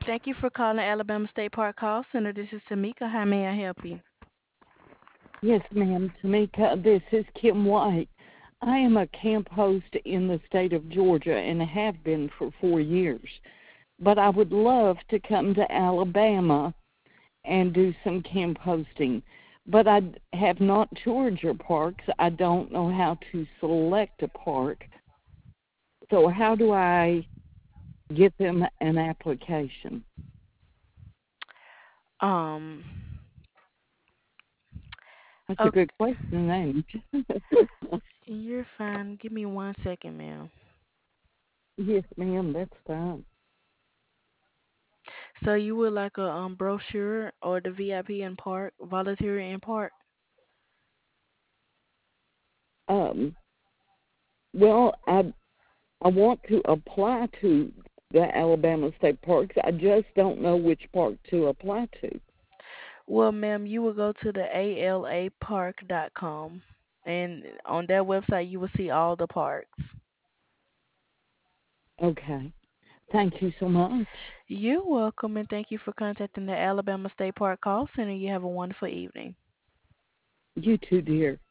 Thank you for calling Alabama State Park Call Center. This is Tamika. How may I help you? Yes, ma'am, Tamika. This is Kim White. I am a camp host in the state of Georgia and have been for 4 years. But I would love to come to Alabama and do some camp hosting. But I have not toured your parks. I don't know how to select a park. So how do I get them an application? Um, That's a okay, good question, ain't it? you're fine. Give me 1 second, ma'am. Yes, ma'am, that's fine. So you would like a brochure or the VIP in park, voluntary in park? Um, well, I want to apply to the Alabama State Parks. I just don't know which park to apply to. Well, ma'am, you will go to the alapark.com, and on that website you will see all the parks. Okay. Thank you so much. You're welcome, and thank you for contacting the Alabama State Park Call Center. You have a wonderful evening. You too, dear.